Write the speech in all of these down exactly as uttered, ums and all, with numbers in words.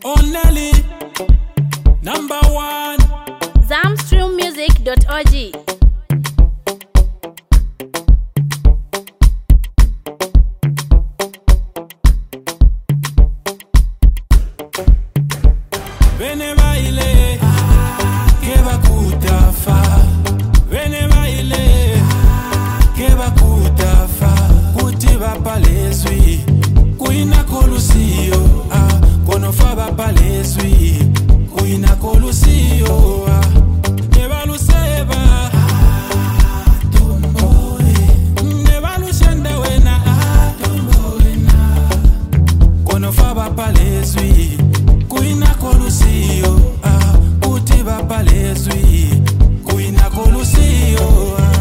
Only number one. zamstream music dot org. Vene baile, que va kutafa. Vene baile, que va kutafa. Kuti va paleswi, kuina kolusio. Ah, konofa va paleswi, kuina kolusio. Ah, neva luseva. Ah, tomboe. Neva lushenda wena. Ah, tomboe na. Konofa va paleswi. Kuina kolusio, ah, kuti va paleswi. Kuina kolusio, ah.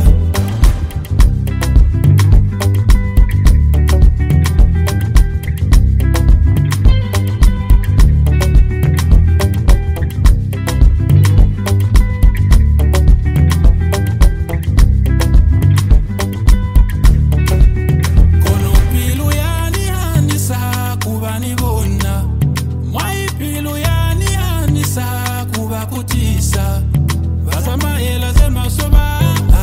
Kono pilu yani hanisa kubani bona. Mwaipilo yani anisa kuba kutisa Bazama ela zema soba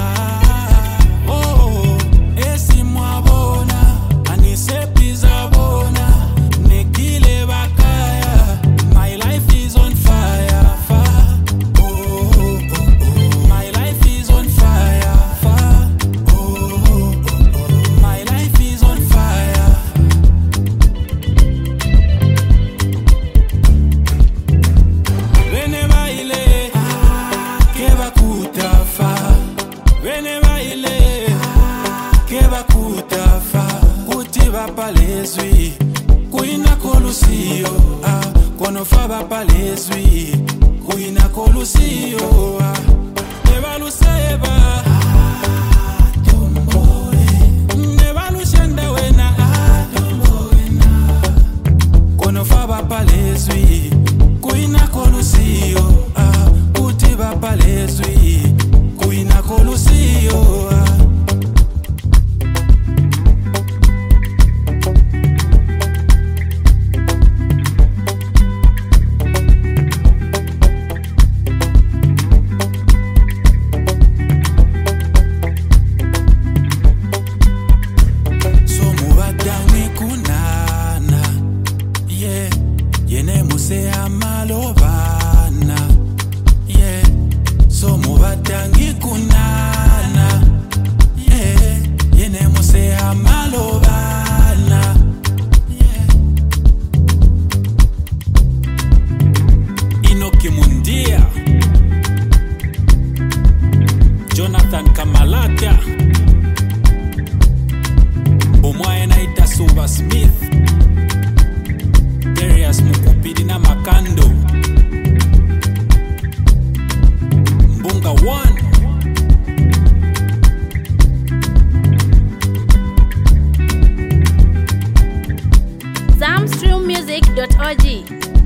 Oh, esi mwabona Anise pizza bona Nekile bakaya My life is on fire, fire. Oh, oh, oh. My life is on fire, fire. Oh, oh, oh. My life is on fire. Vene baile, que va kutafa. Vene baile, que va kutafa. Kuti va paleswi, kuina kolusio. Ah, konofa va paleswi, kuina kolusio. Ah, neva luseva. Ah, tomboe. Neva lushenda wena. Ah, tomboe na. Konofa va paleswi. Kuina kolusio, ah, kuti va paleswi. Kuina kolusio, ah. Somu badani kunana, yeah. Yene muse amalobana, yeah. Somu badangi kunana, yeah. Yene muse amalobana, yeah. Inoki Mundia, Jonathan Kamalata, Omwaye naita Suva Smith, Darius Mukupidi na Makando, Mbunga one. zamstream music dot org.